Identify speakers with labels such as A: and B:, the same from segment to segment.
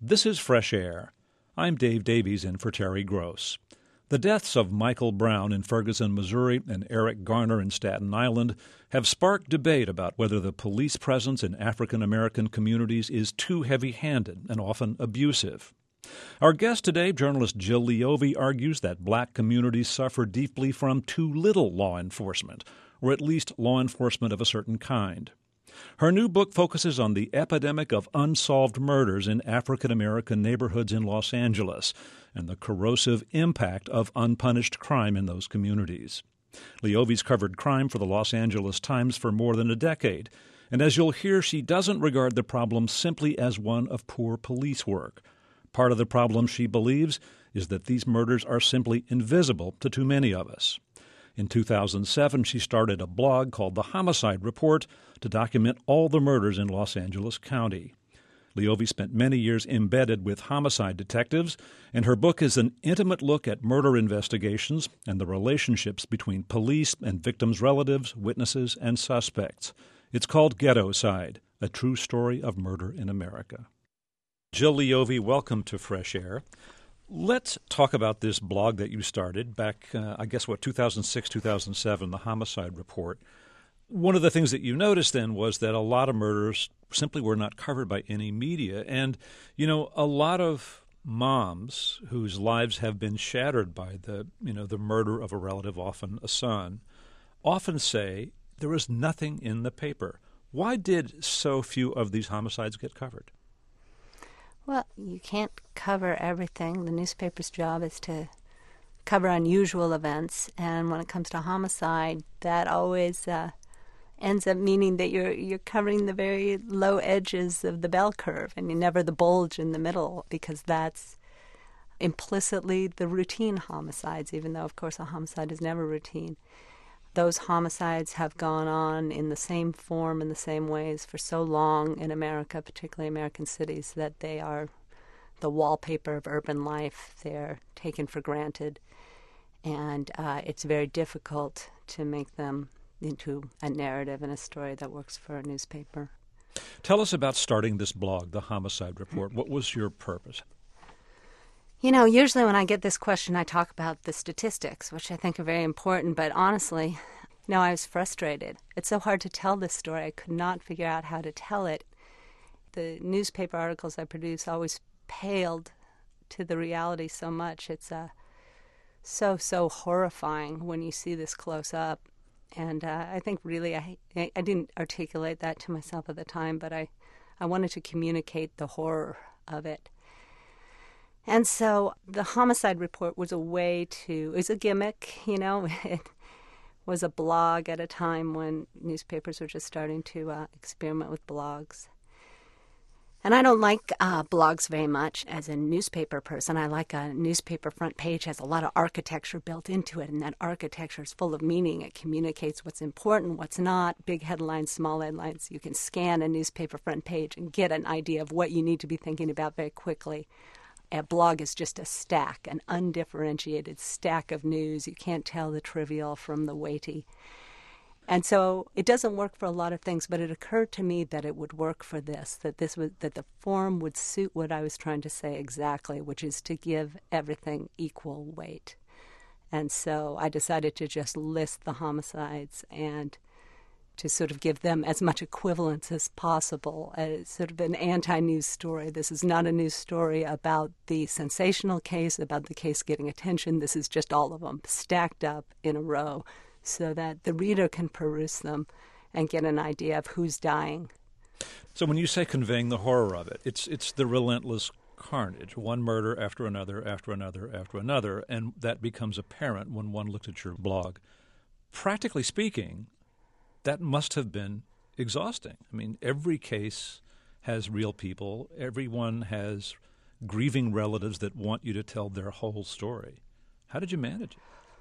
A: This is Fresh Air. I'm Dave Davies in for Terry Gross. The deaths of Michael Brown in Ferguson, Missouri, and Eric Garner in Staten Island have sparked debate about whether the police presence in African American communities is too heavy-handed and often abusive. Our guest today, journalist Jill Leovy, argues that black communities suffer deeply from too little law enforcement, or at least law enforcement of a certain kind. Her new book focuses on the epidemic of unsolved murders in African American neighborhoods in Los Angeles and the corrosive impact of unpunished crime in those communities. Leovy's covered crime for the Los Angeles Times for more than a decade, and as you'll hear, she doesn't regard the problem simply as one of poor police work. Part of the problem, she believes, is that these murders are simply invisible to too many of us. In 2007, she started a blog called The Homicide Report to document all the murders in Los Angeles County. Leovy spent many years embedded with homicide detectives, and her book is an intimate look at murder investigations and the relationships between police and victims' relatives, witnesses, and suspects. It's called Ghettoside, a true story of murder in America. Jill Leovy, welcome to Fresh Air. Let's talk about this blog that you started back, 2006, 2007, the Homicide Report. One of the things that you noticed then was that a lot of murders simply were not covered by any media. And, a lot of moms whose lives have been shattered by the murder of a relative, often a son, often say there was nothing in the paper. Why did so few of these homicides get covered?
B: Well, you can't cover everything. The newspaper's job is to cover unusual events, and when it comes to homicide, that always ends up meaning that you're covering the very low edges of the bell curve, and you never the bulge in the middle, because that's implicitly the routine homicides, even though, of course, a homicide is never routine. Those homicides have gone on in the same form, in the same ways for so long in America, particularly American cities, that they are the wallpaper of urban life. They're taken for granted, and it's very difficult to make them into a narrative and a story that works for a newspaper.
A: Tell us about starting this blog, The Homicide Report. What was your purpose?
B: Usually when I get this question, I talk about the statistics, which I think are very important. But honestly, I was frustrated. It's so hard to tell this story. I could not figure out how to tell it. The newspaper articles I produce always paled to the reality so much. It's so horrifying when you see this close up. And I think really I didn't articulate that to myself at the time, but I wanted to communicate the horror of it. And so the Homicide Report was it was a gimmick, It was a blog at a time when newspapers were just starting to experiment with blogs. And I don't like blogs very much as a newspaper person. I like a newspaper front page has a lot of architecture built into it, and that architecture is full of meaning. It communicates what's important, what's not, big headlines, small headlines. You can scan a newspaper front page and get an idea of what you need to be thinking about very quickly. A blog is just a stack, an undifferentiated stack of news. You can't tell the trivial from the weighty. And so it doesn't work for a lot of things, but it occurred to me that it would work for this, that the form would suit what I was trying to say exactly, which is to give everything equal weight. And so I decided to just list the homicides and to sort of give them as much equivalence as possible, as sort of an anti-news story. This is not a news story about the sensational case, about the case getting attention. This is just all of them stacked up in a row so that the reader can peruse them and get an idea of who's dying.
A: So when you say conveying the horror of it, it's the relentless carnage, one murder after another, after another, after another, and that becomes apparent when one looks at your blog. Practically speaking, that must have been exhausting. I mean, every case has real people. Everyone has grieving relatives that want you to tell their whole story. How did you manage it?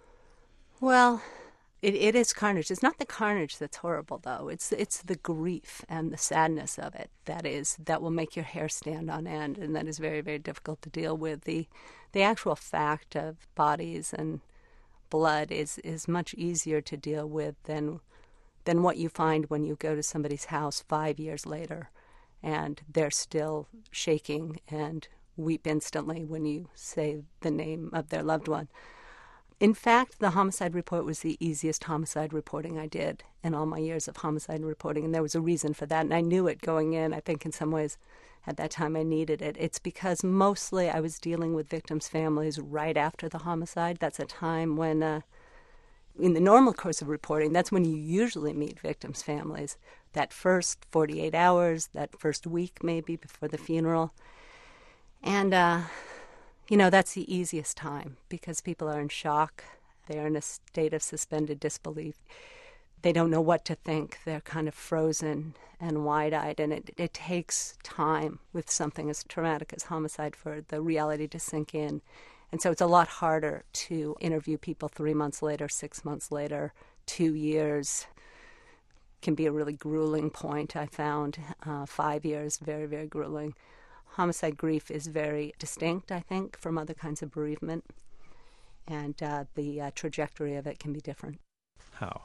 B: Well, it is carnage. It's not the carnage that's horrible, though. It's the grief and the sadness of it that will make your hair stand on end, and that is very, very difficult to deal with. The actual fact of bodies and blood is much easier to deal with than what you find when you go to somebody's house 5 years later and they're still shaking and weep instantly when you say the name of their loved one. In fact, the homicide report was the easiest homicide reporting I did in all my years of homicide reporting, and there was a reason for that, and I knew it going in. I think in some ways at that time I needed it. It's because mostly I was dealing with victims' families right after the homicide. That's a time when, in the normal course of reporting, that's when you usually meet victims' families. That first 48 hours, that first week maybe before the funeral. And, that's the easiest time because people are in shock. They're in a state of suspended disbelief. They don't know what to think. They're kind of frozen and wide-eyed, and it takes time with something as traumatic as homicide for the reality to sink in. And so it's a lot harder to interview people 3 months later, 6 months later, 2 years. Can be a really grueling point, I found. 5 years, very, very grueling. Homicide grief is very distinct, I think, from other kinds of bereavement, and the trajectory of it can be different.
A: How?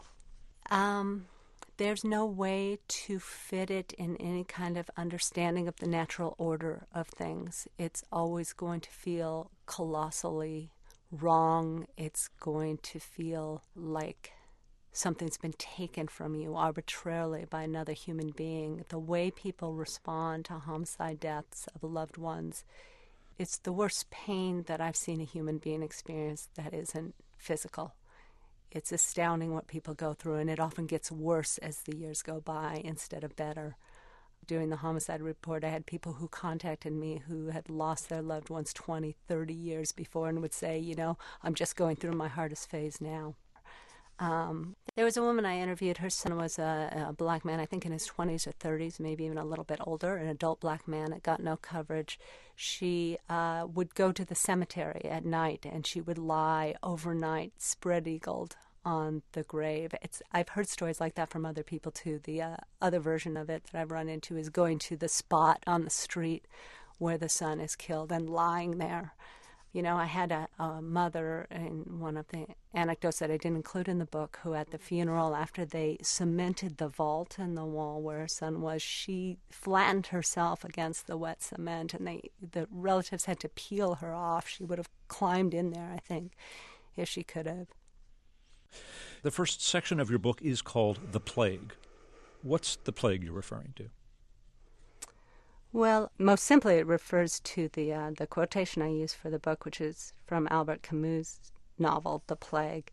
B: There's no way to fit it in any kind of understanding of the natural order of things. It's always going to feel colossally wrong. It's going to feel like something's been taken from you arbitrarily by another human being. The way people respond to homicide deaths of loved ones, it's the worst pain that I've seen a human being experience that isn't physical. It's astounding what people go through, and it often gets worse as the years go by instead of better. Doing the homicide report, I had people who contacted me who had lost their loved ones 20, 30 years before and would say, I'm just going through my hardest phase now. There was a woman I interviewed. Her son was a black man, I think in his 20s or 30s, maybe even a little bit older, an adult black man. It got no coverage. She would go to the cemetery at night, and she would lie overnight, spread-eagled on the grave. I've heard stories like that from other people, too. The other version of it that I've run into is going to the spot on the street where the son is killed and lying there. I had a mother in one of the anecdotes that I didn't include in the book who at the funeral, after they cemented the vault in the wall where her son was, she flattened herself against the wet cement, and the relatives had to peel her off. She would have climbed in there, I think, if she could have.
A: The first section of your book is called The Plague. What's the plague you're referring to?
B: Well, most simply, it refers to the quotation I use for the book, which is from Albert Camus' novel, The Plague.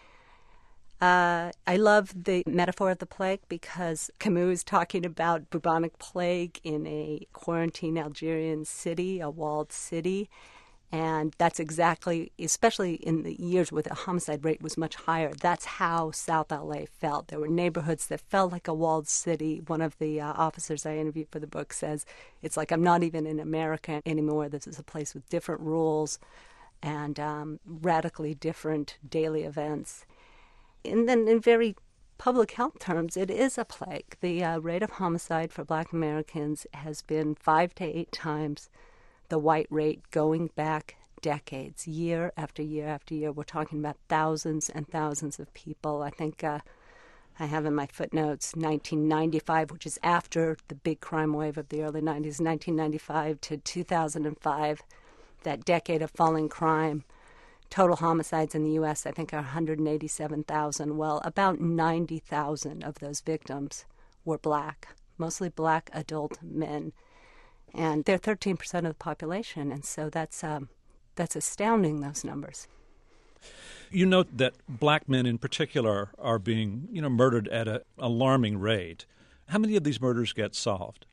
B: I love the metaphor of the plague because Camus is talking about bubonic plague in a quarantine Algerian city, a walled city. And that's exactly, especially in the years where the homicide rate was much higher, that's how South LA felt. There were neighborhoods that felt like a walled city. One of the officers I interviewed for the book says, it's like I'm not even in America anymore. This is a place with different rules and radically different daily events. And then in very public health terms, it is a plague. The rate of homicide for Black Americans has been 5 to 8 times the white rate going back decades, year after year after year. We're talking about thousands and thousands of people. I think I have in my footnotes 1995, which is after the big crime wave of the early 90s, 1995 to 2005, that decade of falling crime. Total homicides in the U.S., I think, are 187,000. Well, about 90,000 of those victims were black, mostly black adult men. And they're 13% of the population, and so that's astounding, those numbers.
A: You note that black men in particular are being, murdered at an alarming rate. How many of these murders get solved?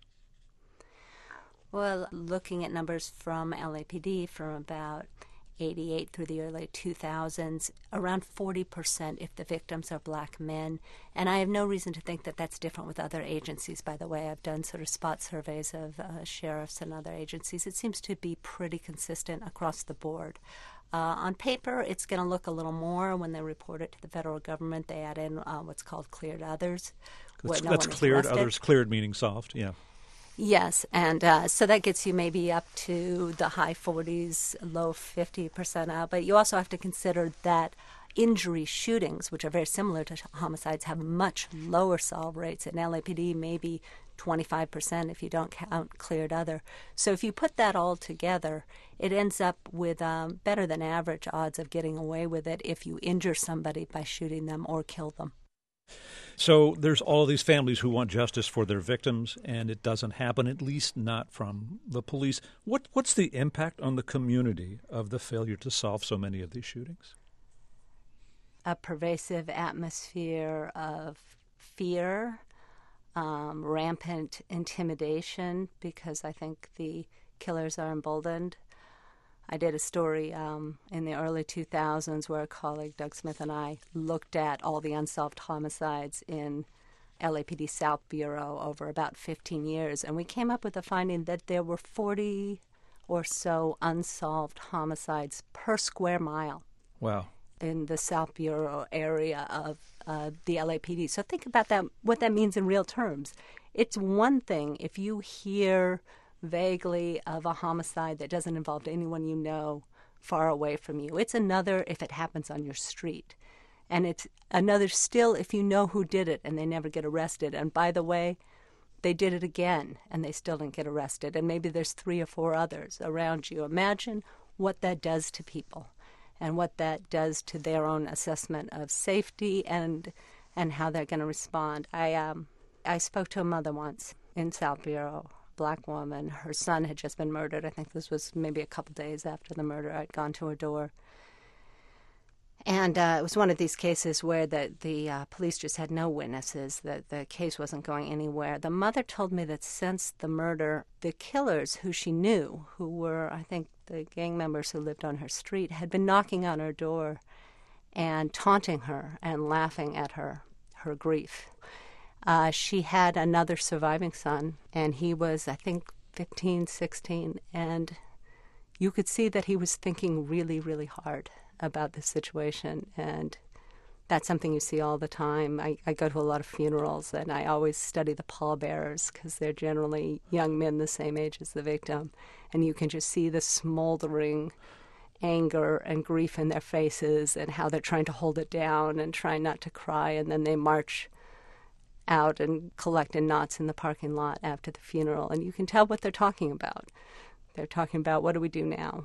B: Well, looking at numbers from LAPD from about 88 through the early 2000s, around 40% if the victims are black men. And I have no reason to think that that's different with other agencies, by the way. I've done sort of spot surveys of sheriffs and other agencies. It seems to be pretty consistent across the board. On paper, it's going to look a little more when they report it to the federal government. They add in what's called cleared others.
A: That's cleared others, cleared meaning solved, yeah.
B: Yes, and so that gets you maybe up to the high 40s, low 50% out. But you also have to consider that injury shootings, which are very similar to homicides, have much lower solve rates. In LAPD, maybe 25% if you don't count cleared other. So if you put that all together, it ends up with better than average odds of getting away with it if you injure somebody by shooting them or kill them.
A: So there's all of these families who want justice for their victims, and it doesn't happen, at least not from the police. What's the impact on the community of the failure to solve so many of these shootings?
B: A pervasive atmosphere of fear, rampant intimidation, because I think the killers are emboldened. I did a story in the early 2000s where a colleague, Doug Smith, and I looked at all the unsolved homicides in LAPD South Bureau over about 15 years, and we came up with the finding that there were 40 or so unsolved homicides per square mile.
A: Wow.
B: In the South Bureau area of the LAPD. So think about that, what that means in real terms. It's one thing if you hear vaguely of a homicide that doesn't involve anyone you know far away from you. It's another if it happens on your street. And it's another still if you know who did it and they never get arrested. And by the way, they did it again and they still didn't get arrested. And maybe there's 3 or 4 others around you. Imagine what that does to people and what that does to their own assessment of safety and how they're going to respond. I spoke to a mother once in South Bureau, Black woman. Her son had just been murdered. I think this was maybe a couple days after the murder. I'd gone to her door. And it was one of these cases where the police just had no witnesses, that the case wasn't going anywhere. The mother told me that since the murder, the killers who she knew, who were, I think, the gang members who lived on her street, had been knocking on her door and taunting her and laughing at her grief. She had another surviving son, and he was, I think, 15, 16, and you could see that he was thinking really, really hard about the situation, and that's something you see all the time. I go to a lot of funerals, and I always study the pallbearers because they're generally young men the same age as the victim, and you can just see the smoldering anger and grief in their faces and how they're trying to hold it down and trying not to cry, and then they march out and collect in knots in the parking lot after the funeral, and you can tell what they're talking about. They're talking about, what do we do now?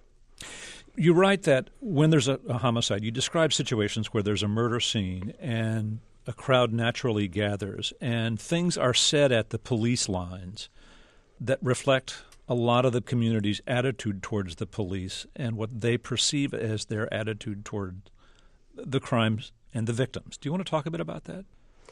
A: You write that when there's a homicide, you describe situations where there's a murder scene and a crowd naturally gathers, and things are said at the police lines that reflect a lot of the community's attitude towards the police and what they perceive as their attitude toward the crimes and the victims. Do you want to talk a bit about that?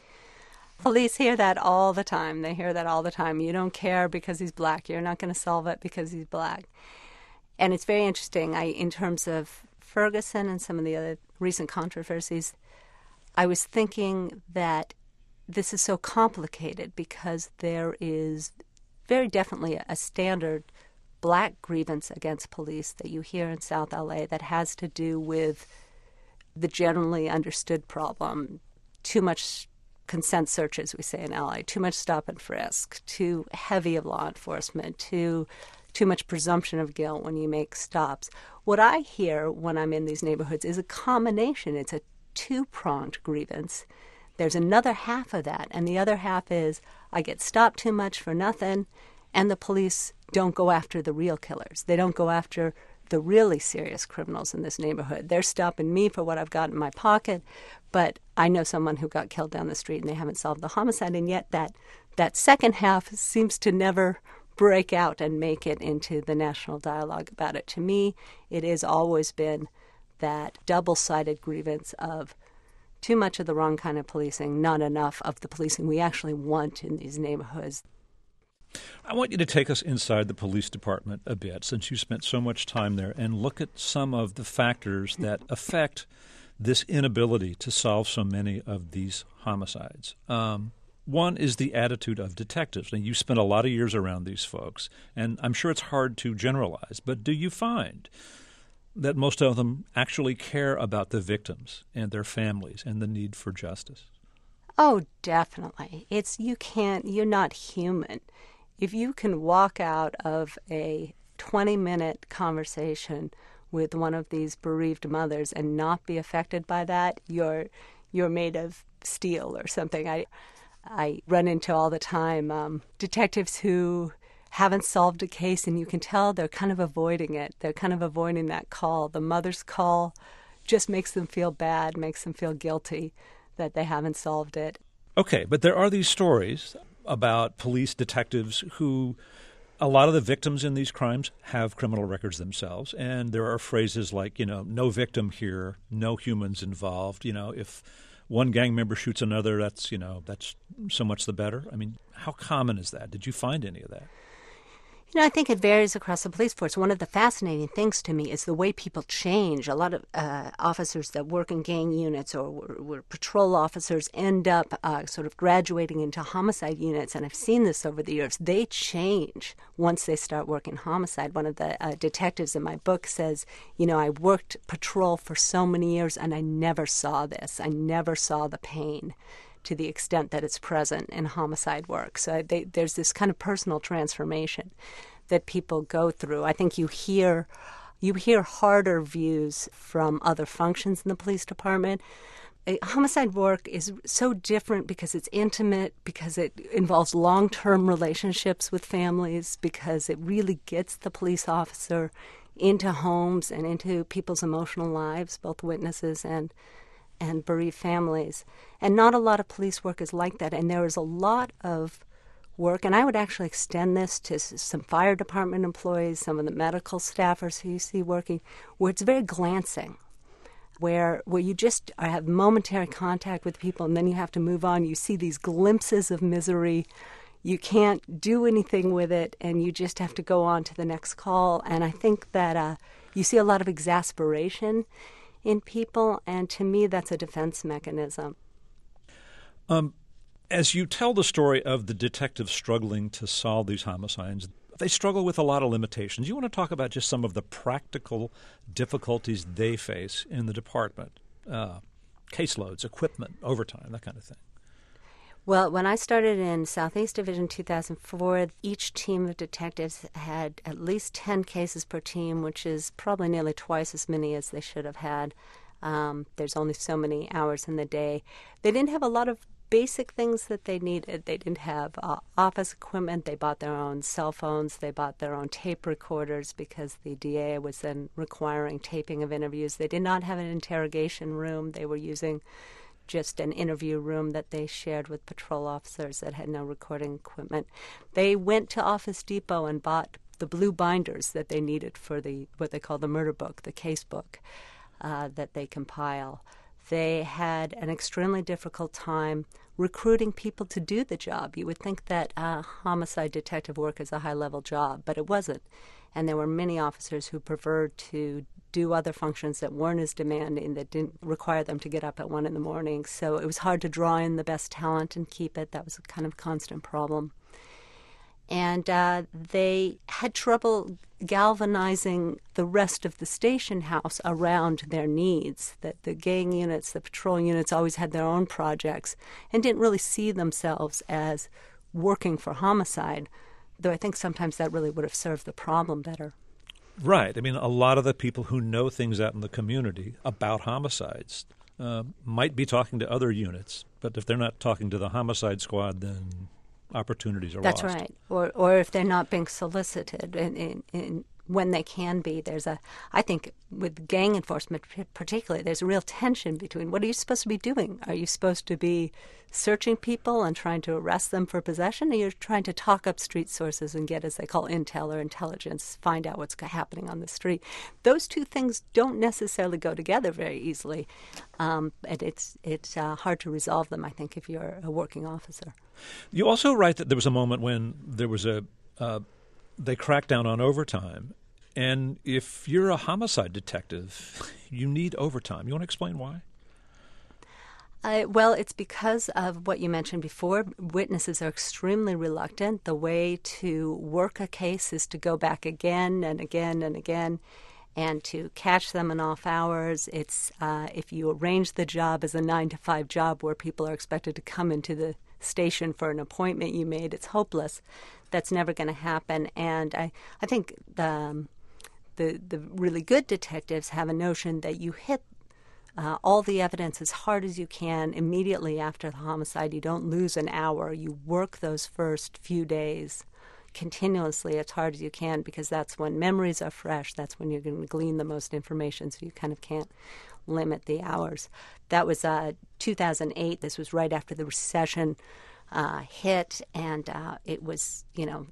B: Police hear that all the time. They hear that all the time. You don't care because he's black. You're not going to solve it because he's black. And it's very interesting. In terms of Ferguson and some of the other recent controversies, I was thinking that this is so complicated because there is very definitely a standard black grievance against police that you hear in South LA that has to do with the generally understood problem, too much consent searches, we say in LA, too much stop and frisk, too heavy of law enforcement, too much presumption of guilt when you make stops. What I hear when I'm in these neighborhoods is a combination. It's a 2-pronged grievance. There's another half of that, and the other half is I get stopped too much for nothing, and the police don't go after the real killers. They don't go after the really serious criminals in this neighborhood. They're stopping me for what I've got in my pocket, but I know someone who got killed down the street and they haven't solved the homicide, and yet that second half seems to never break out and make it into the national dialogue about it. To me, it has always been that double-sided grievance of too much of the wrong kind of policing, not enough of the policing we actually want in these neighborhoods.
A: I want you to take us inside the police department a bit, since you spent so much time there, and look at some of the factors that affect this inability to solve so many of these homicides. One is the attitude of detectives. Now, you spent a lot of years around these folks, and I'm sure it's hard to generalize, but do you find that most of them actually care about the victims and their families and the need for justice?
B: Oh, definitely. You're not human. If you can walk out of a 20-minute conversation with one of these bereaved mothers and not be affected by that, you're made of steel or something. I run into all the time detectives who haven't solved a case, and you can tell they're kind of avoiding it. They're kind of avoiding that call. The mother's call just makes them feel bad, makes them feel guilty that they haven't solved it.
A: Okay, but there are these stories about police detectives who, a lot of the victims in these crimes have criminal records themselves, and there are phrases like, no victim here, no humans involved. If one gang member shoots another, that's so much the better. I mean, how common is that? Did you find any of that?
B: I think it varies across the police force. One of the fascinating things to me is the way people change. A lot of officers that work in gang units or were patrol officers end up sort of graduating into homicide units, and I've seen this over the years. They change once they start working homicide. One of the detectives in my book says, I worked patrol for so many years, and I never saw this. I never saw the pain to the extent that it's present in homicide work. So there's this kind of personal transformation that people go through. I think you hear harder views from other functions in the police department. Homicide work is so different because it's intimate, because it involves long-term relationships with families, because it really gets the police officer into homes and into people's emotional lives, both witnesses and bereaved families. And not a lot of police work is like that. And there is a lot of work, and I would actually extend this to some fire department employees, some of the medical staffers who you see working, where it's very glancing, where you just have momentary contact with people and then you have to move on. You see these glimpses of misery. You can't do anything with it, and you just have to go on to the next call. And I think that you see a lot of exasperation in people, and to me that's a defense mechanism.
A: As you tell the story of the detectives struggling to solve these homicides, they struggle with a lot of limitations. You want to talk about just some of the practical difficulties they face in the department, caseloads, equipment, overtime, that kind of thing.
B: Well, when I started in Southeast Division 2004, each team of detectives had at least 10 cases per team, which is probably nearly twice as many as they should have had. There's only so many hours in the day. They didn't have a lot of basic things that they needed. They didn't have office equipment. They bought their own cell phones. They bought their own tape recorders because the DA was then requiring taping of interviews. They did not have an interrogation room. They were using just an interview room that they shared with patrol officers that had no recording equipment. They went to Office Depot and bought the blue binders that they needed for what they call the murder book, the case book that they compile. They had an extremely difficult time recruiting people to do the job. You would think that homicide detective work is a high-level job, but it wasn't. And there were many officers who preferred to do other functions that weren't as demanding, that didn't require them to get up at 1 a.m. So it was hard to draw in the best talent and keep it. That was a kind of constant problem. And they had trouble galvanizing the rest of the station house around their needs. That the gang units, the patrol units always had their own projects and didn't really see themselves as working for homicide, though I think sometimes that really would have served the problem better.
A: Right. I mean, a lot of the people who know things out in the community about homicides might be talking to other units, but if they're not talking to the homicide squad, then opportunities are
B: lost.
A: That's
B: right. Or if they're not being solicited in when they can be. I think with gang enforcement particularly, there's a real tension between what are you supposed to be doing? Are you supposed to be searching people and trying to arrest them for possession, or you're trying to talk up street sources and get, as they call, intel or intelligence, find out what's happening on the street? Those two things don't necessarily go together very easily. And it's hard to resolve them, I think, if you're a working officer.
A: You also write that there was a moment when there was they cracked down on overtime. And if you're a homicide detective, you need overtime. You want to explain why?
B: Well, it's because of what you mentioned before. Witnesses are extremely reluctant. The way to work a case is to go back again and again and again and to catch them in off hours. It's if you arrange the job as a 9-to-5 job where people are expected to come into the station for an appointment you made, it's hopeless. That's never going to happen. And I think the really good detectives have a notion that you hit all the evidence as hard as you can immediately after the homicide. You don't lose an hour. You work those first few days continuously as hard as you can, because that's when memories are fresh. That's when you're going to glean the most information, so you kind of can't limit the hours. That was 2008. This was right after the recession hit, and it was,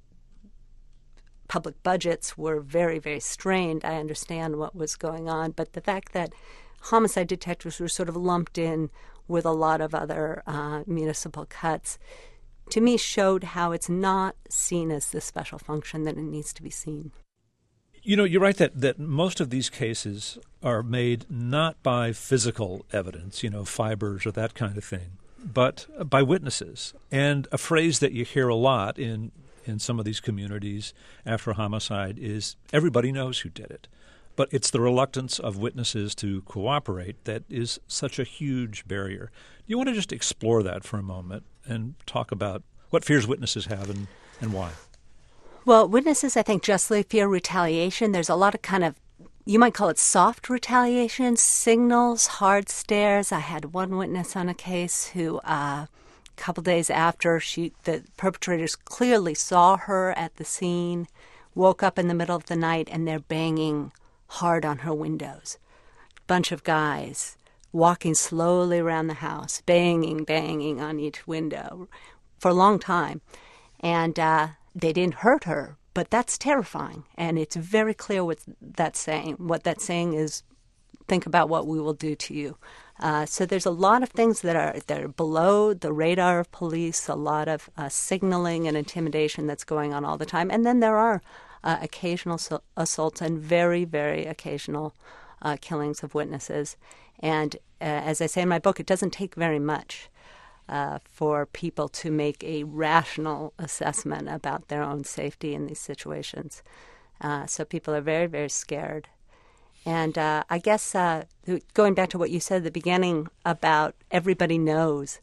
B: public budgets were very, very strained. I understand what was going on, but the fact that homicide detectives were sort of lumped in with a lot of other municipal cuts, to me, showed how it's not seen as the special function that it needs to be seen.
A: You're right that most of these cases are made not by physical evidence, fibers or that kind of thing, but by witnesses. And a phrase that you hear a lot in some of these communities after a homicide is everybody knows who did it. But it's the reluctance of witnesses to cooperate that is such a huge barrier. You want to just explore that for a moment and talk about what fears witnesses have and why?
B: Well, witnesses, I think, justly fear retaliation. There's a lot of kind of, you might call it soft retaliation, signals, hard stares. I had one witness on a case who, a couple days after, the perpetrators clearly saw her at the scene, woke up in the middle of the night, and they're banging hard on her windows. Bunch of guys walking slowly around the house, banging on each window for a long time. And they didn't hurt her, but that's terrifying. And it's very clear what that's saying. What that's saying is, think about what we will do to you. So there's a lot of things that are below the radar of police, a lot of signaling and intimidation that's going on all the time. And then there are occasional assaults and very, very occasional killings of witnesses. And as I say in my book, it doesn't take very much for people to make a rational assessment about their own safety in these situations. So people are very, very scared. And I guess going back to what you said at the beginning about everybody knows,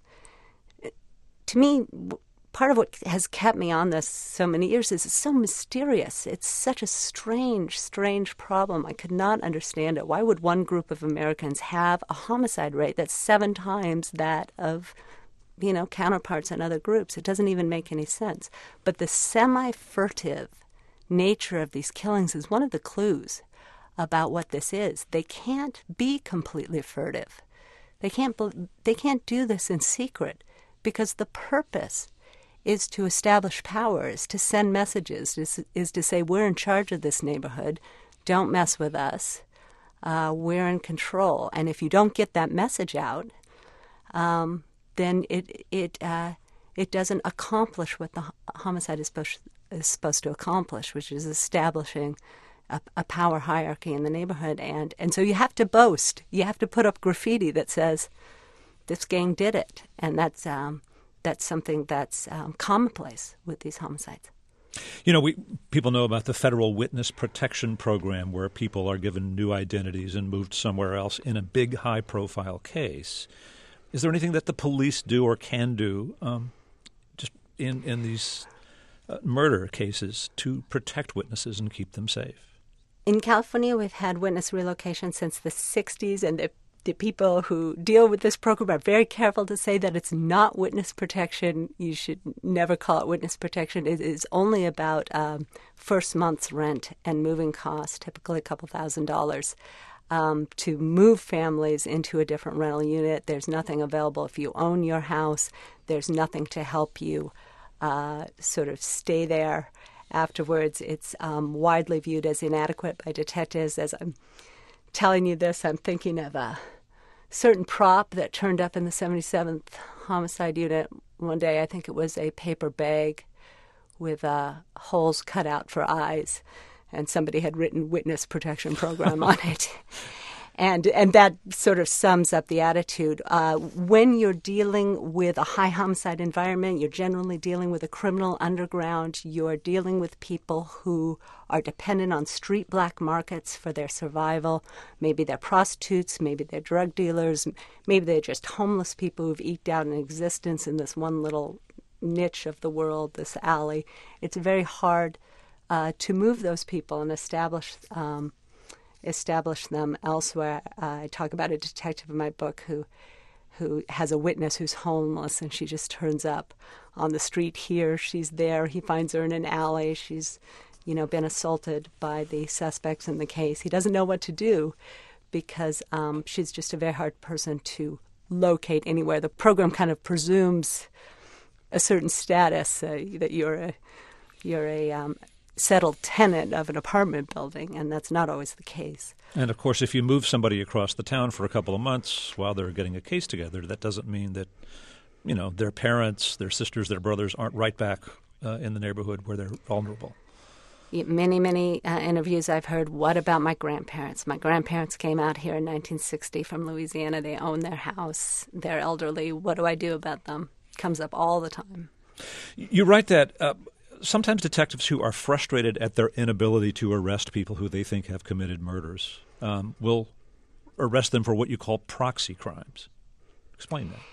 B: to me, part of what has kept me on this so many years is it's so mysterious. It's such a strange, strange problem. I could not understand it. Why would one group of Americans have a homicide rate that's 7 times that of, counterparts in other groups? It doesn't even make any sense. But the semi-furtive nature of these killings is one of the clues about what this is. They can't be completely furtive. They can't do this in secret, because the purpose is to establish power, is to send messages, is to say, we're in charge of this neighborhood, don't mess with us, we're in control. And if you don't get that message out, then it doesn't accomplish what the homicide is supposed to accomplish, which is establishing a power hierarchy in the neighborhood. And so you have to boast. You have to put up graffiti that says, this gang did it. And that's something that's commonplace with these homicides.
A: People know about the Federal Witness Protection Program, where people are given new identities and moved somewhere else in a big, high-profile case. Is there anything that the police do or can do just in these murder cases to protect witnesses and keep them safe?
B: In California, we've had witness relocation since the 60s, and the people who deal with this program are very careful to say that it's not witness protection. You should never call it witness protection. It is only about first month's rent and moving costs, typically a couple $1,000s, to move families into a different rental unit. There's nothing available if you own your house. There's nothing to help you sort of stay there afterwards. It's widely viewed as inadequate by detectives. As I'm telling you this, I'm thinking of a certain prop that turned up in the 77th Homicide Unit one day. I think it was a paper bag with holes cut out for eyes, and somebody had written Witness Protection Program on it. And that sort of sums up the attitude. When you're dealing with a high homicide environment, you're generally dealing with a criminal underground. You're dealing with people who are dependent on street black markets for their survival. Maybe they're prostitutes, maybe they're drug dealers, maybe they're just homeless people who've eked out an existence in this one little niche of the world, this alley. It's very hard to move those people and establish establish them elsewhere. I talk about a detective in my book who has a witness who's homeless, and she just turns up on the street here. She's there. He finds her in an alley. She's, been assaulted by the suspects in the case. He doesn't know what to do because she's just a very hard person to locate anywhere. The program kind of presumes a certain status, that you're a settled tenant of an apartment building, and that's not always the case.
A: And, of course, if you move somebody across the town for a couple of months while they're getting a case together, that doesn't mean that, their parents, their sisters, their brothers aren't right back in the neighborhood where they're vulnerable.
B: Many interviews I've heard, what about my grandparents? My grandparents came out here in 1960 from Louisiana. They own their house. They're elderly. What do I do about them? Comes up all the time.
A: You write that sometimes detectives who are frustrated at their inability to arrest people who they think have committed murders will arrest them for what you call proxy crimes. Explain that.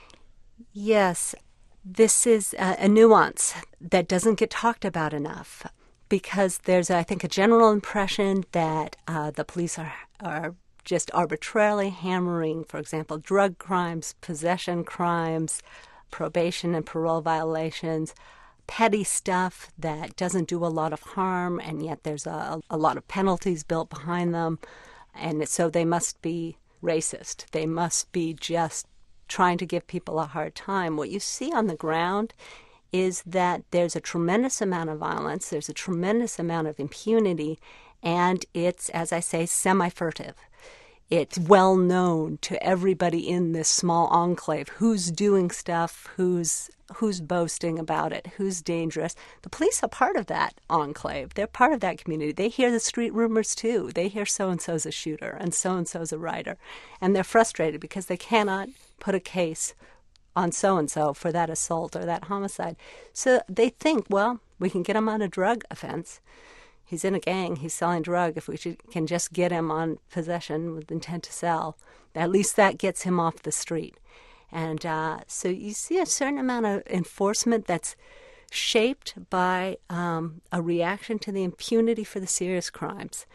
B: Yes, this is a nuance that doesn't get talked about enough because there's, I think, a general impression that the police are just arbitrarily hammering, for example, drug crimes, possession crimes, probation and parole violations, petty stuff that doesn't do a lot of harm, and yet there's a lot of penalties built behind them. And so they must be racist. They must be just trying to give people a hard time. What you see on the ground is that there's a tremendous amount of violence, there's a tremendous amount of impunity, and it's, as I say, semi-furtive. It's well known to everybody in this small enclave who's doing stuff, who's boasting about it, who's dangerous. The police are part of that enclave. They're part of that community. They hear the street rumors too. They hear so-and-so's a shooter and so-and-so's a writer. And they're frustrated because they cannot put a case on so-and-so for that assault or that homicide. So they think, well, we can get him on a drug offense. He's in a gang, he's selling drug. If we can just get him on possession with intent to sell, at least that gets him off the street. And so you see a certain amount of enforcement that's shaped by a reaction to the impunity for the serious crimes.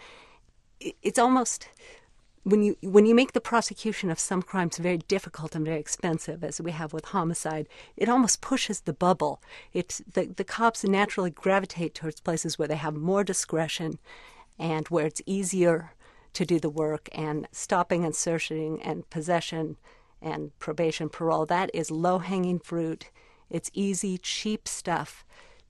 B: It's almost, when you make the prosecution of some crimes very difficult and very expensive, as we have with homicide, it almost pushes the bubble. It's the cops naturally gravitate towards places where they have more discretion and where it's easier to do the work, and stopping and searching and possession and probation, parole, that is low-hanging fruit. It's easy, cheap stuff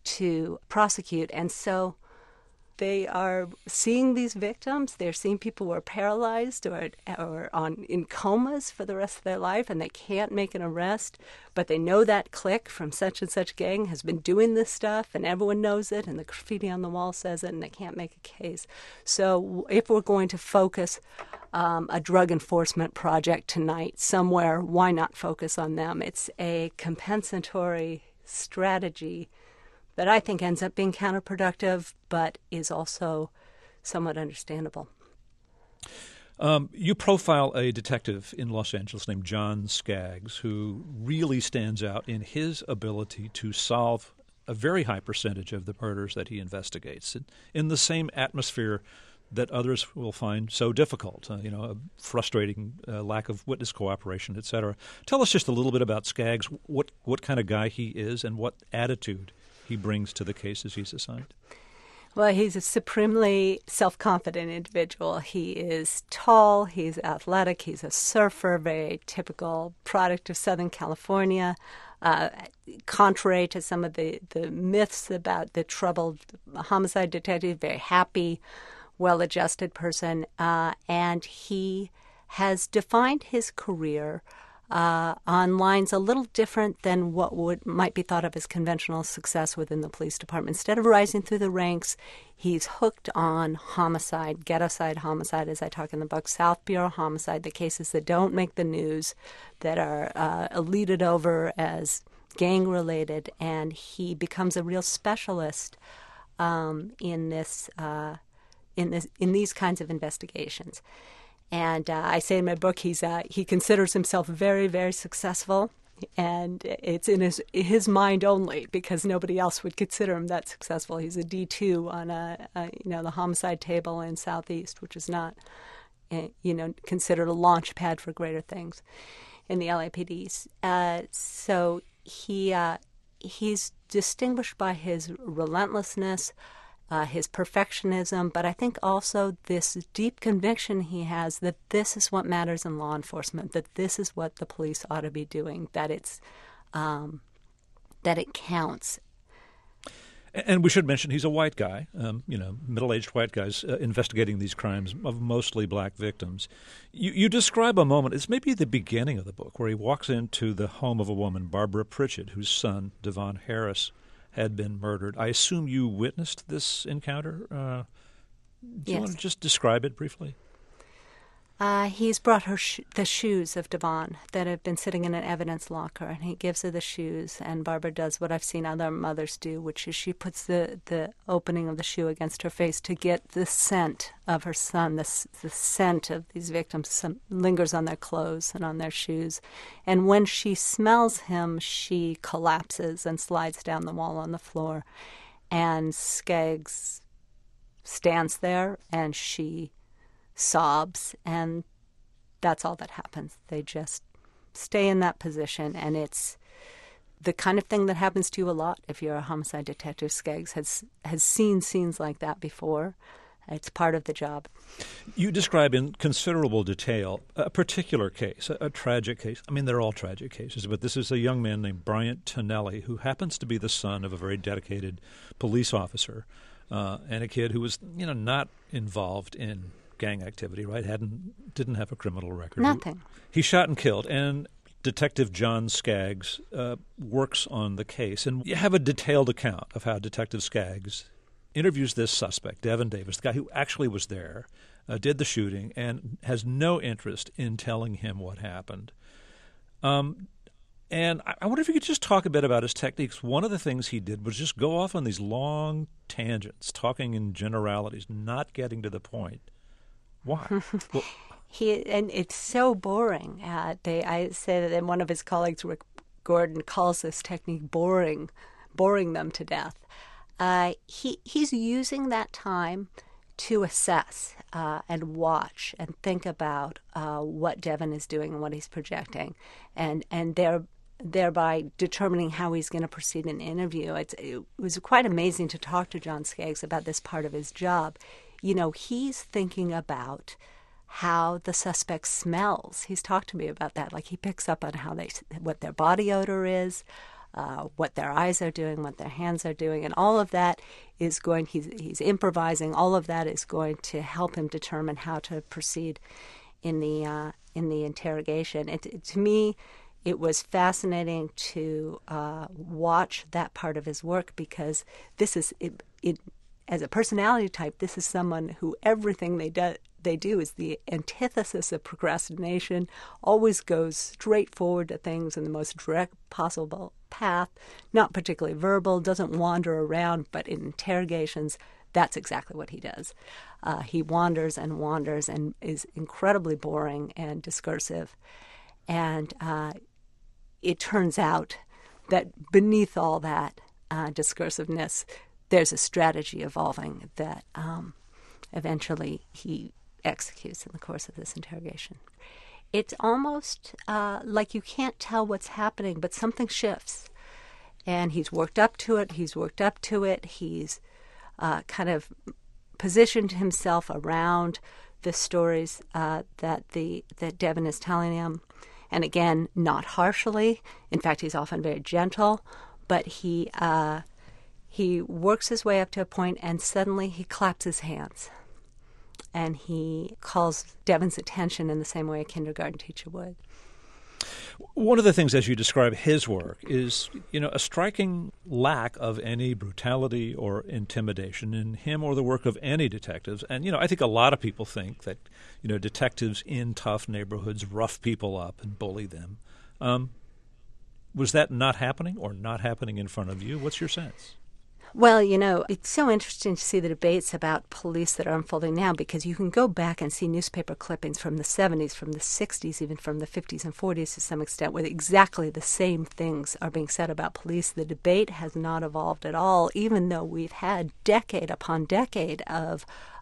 B: to prosecute. And so they are seeing these victims. They're seeing people who are paralyzed or in comas for the rest of their life, and they can't make an arrest. But they know that clique from such and such gang has been doing this stuff, and everyone knows it, and the graffiti on the wall says it, and they can't make a case. So if we're going to focus a drug enforcement project tonight somewhere, why not focus on them? It's a compensatory strategy that I think ends up being counterproductive, but is also somewhat understandable.
A: You profile a detective in Los Angeles named John Skaggs, who really stands out in his ability to solve a very high percentage of the murders that he investigates in the same atmosphere that others will find so difficult, a frustrating lack of witness cooperation, et cetera. Tell us just a little bit about Skaggs, what kind of guy he is and what attitude he brings to the cases he's assigned.
B: Well, he's a supremely self-confident individual. He is tall, he's athletic, he's a surfer, very typical product of Southern California. Contrary to some of the myths about the troubled homicide detective, very happy, well-adjusted person, and he has defined his career on lines a little different than what might be thought of as conventional success within the police department. Instead of rising through the ranks, he's hooked on homicide, ghetto-side homicide, as I talk in the book, South Bureau homicide, the cases that don't make the news, that are eluded over as gang-related, and he becomes a real specialist in these kinds of investigations. And I say in my book, he considers himself very, very successful, and it's in his mind only, because nobody else would consider him that successful. He's a D2 on the homicide table in Southeast, which is not considered a launch pad for greater things in the LAPD. So he's distinguished by his relentlessness, his perfectionism, but I think also this deep conviction he has that this is what matters in law enforcement, that this is what the police ought to be doing, that it's that it counts.
A: And we should mention he's a white guy, middle-aged white guys investigating these crimes of mostly black victims. You describe a moment, it's maybe the beginning of the book, where he walks into the home of a woman, Barbara Pritchett, whose son, Devon Harris, had been murdered. I assume you witnessed this encounter. Do you want to just describe it briefly?
B: He's brought her the shoes of Devon that have been sitting in an evidence locker, and he gives her the shoes, and Barbara does what I've seen other mothers do, which is she puts the opening of the shoe against her face to get the scent of her son. The scent of these victims lingers on their clothes and on their shoes. And when she smells him, she collapses and slides down the wall on the floor. And Skaggs stands there, and she sobs, and that's all that happens. They just stay in that position, and it's the kind of thing that happens to you a lot if you're a homicide detective. Skaggs has seen scenes like that before. It's part of the job.
A: You describe in considerable detail a particular case, a tragic case. I mean, they're all tragic cases, but this is a young man named Bryant Tonelli, who happens to be the son of a very dedicated police officer, and a kid who was, not involved in gang activity, right? Didn't have a criminal record.
B: Nothing.
A: He shot and killed, and Detective John Skaggs works on the case. And you have a detailed account of how Detective Skaggs interviews this suspect, Devin Davis, the guy who actually was there, did the shooting, and has no interest in telling him what happened. And I wonder if you could just talk a bit about his techniques. One of the things he did was just go off on these long tangents, talking in generalities, not getting to the point. Why? Well,
B: and it's so boring. I say that one of his colleagues, Rick Gordon, calls this technique boring them to death. He's using that time to assess and watch and think about what Devin is doing and what he's projecting, and thereby determining how he's going to proceed in an interview. It was quite amazing to talk to John Skaggs about this part of his job. He's thinking about how the suspect smells. He's talked to me about that. Like, he picks up on what their body odor is, what their eyes are doing, what their hands are doing, and all of that is he's improvising. All of that is going to help him determine how to proceed in the interrogation. To me, it was fascinating to watch that part of his work, because this is it. As a personality type, this is someone who everything they do is the antithesis of procrastination, always goes straight forward to things in the most direct possible path, not particularly verbal, doesn't wander around, but in interrogations, that's exactly what he does. He wanders and is incredibly boring and discursive. And it turns out that beneath all that discursiveness, there's a strategy evolving that eventually he executes in the course of this interrogation. It's almost like you can't tell what's happening, but something shifts. And he's worked up to it. He's kind of positioned himself around the stories that Devin is telling him. And again, not harshly. In fact, he's often very gentle, but he works his way up to a point, and suddenly he claps his hands. And he calls Devin's attention in the same way a kindergarten teacher would.
A: One of the things, as you describe his work, is, a striking lack of any brutality or intimidation in him or the work of any detectives. And, I think a lot of people think that, detectives in tough neighborhoods rough people up and bully them. Was that not happening, or not happening in front of you? What's your sense?
B: Well, it's so interesting to see the debates about police that are unfolding now, because you can go back and see newspaper clippings from the 70s, from the 60s, even from the 50s and 40s to some extent, where exactly the same things are being said about police. The debate has not evolved at all, even though we've had decade upon decade of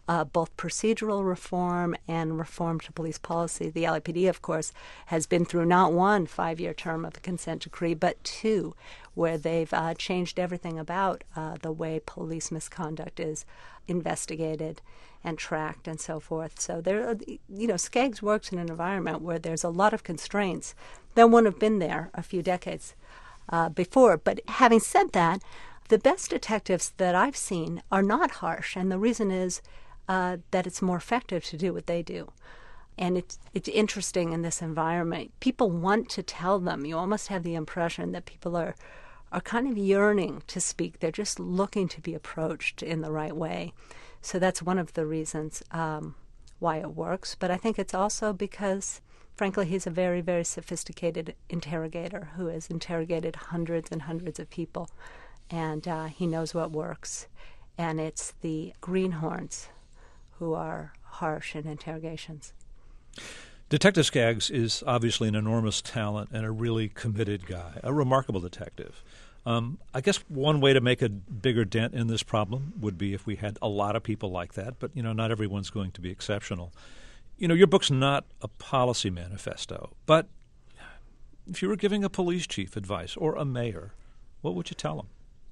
B: both procedural reform and reform to police policy. The LAPD, of course, has been through not one 5-year term of a consent decree, but 2, where they've changed everything about the way police misconduct is investigated and tracked and so forth. So SCAGS works in an environment where there's a lot of constraints that wouldn't have been there a few decades before. But having said that, the best detectives that I've seen are not harsh, and the reason is that it's more effective to do what they do. And it's interesting in this environment. People want to tell them. You almost have the impression that people are kind of yearning to speak. They're just looking to be approached in the right way. So that's one of the reasons why it works. But I think it's also because, frankly, he's a very, very sophisticated interrogator who has interrogated hundreds and hundreds of people. And he knows what works. And it's the greenhorns who are harsh in interrogations.
A: Detective Skaggs is obviously an enormous talent and a really committed guy, a remarkable detective. I guess one way to make a bigger dent in this problem would be if we had a lot of people like that, but, not everyone's going to be exceptional. Your book's not a policy manifesto, but if you were giving a police chief advice or a mayor, what would you tell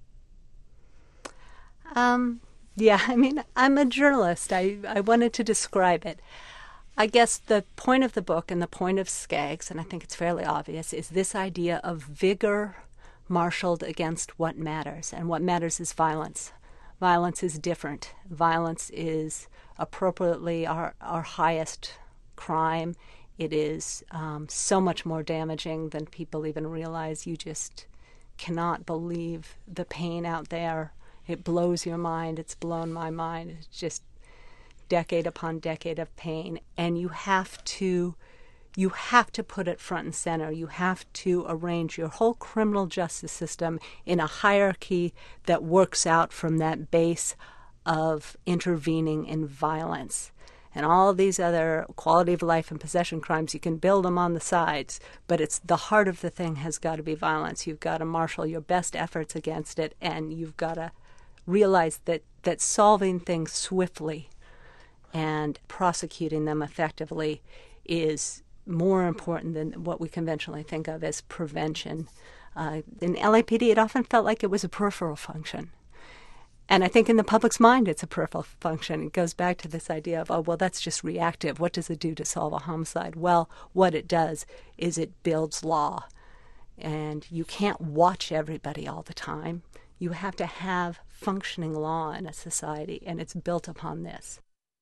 A: them?
B: I'm a journalist. I wanted to describe it. I guess the point of the book and the point of Skaggs, and I think it's fairly obvious, is this idea of vigor marshaled against what matters. And what matters is violence. Violence is different. Violence is appropriately our highest crime. It is so much more damaging than people even realize. You just cannot believe the pain out there. It blows your mind. It's blown my mind. It's just decade upon decade of pain. And you have to put it front and center. You have to arrange your whole criminal justice system in a hierarchy that works out from that base of intervening in violence. And all these other quality of life and possession crimes, you can build them on the sides, but it's the heart of the thing has got to be violence. You've got to marshal your best efforts against it, and you've got to realize that solving things swiftly and prosecuting them effectively is more important than what we conventionally think of as prevention. In LAPD, it often felt like it was a peripheral function. And I think in the public's mind, it's a peripheral function. It goes back to this idea of, that's just reactive. What does it do to solve a homicide? Well, what it does is it builds law. And you can't watch everybody all the time. You have to have functioning law in a society, and it's built upon this.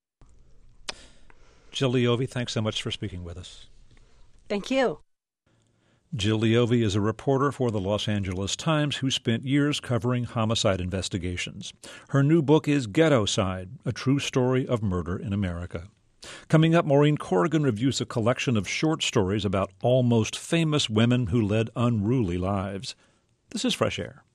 A: Jill Leovy, thanks so much for speaking with us.
B: Thank you.
A: Jill Leovy is a reporter for the Los Angeles Times who spent years covering homicide investigations. Her new book is Ghettoside, a true story of murder in America. Coming up, Maureen Corrigan reviews a collection of short stories about almost famous women who led unruly lives. This is Fresh Air.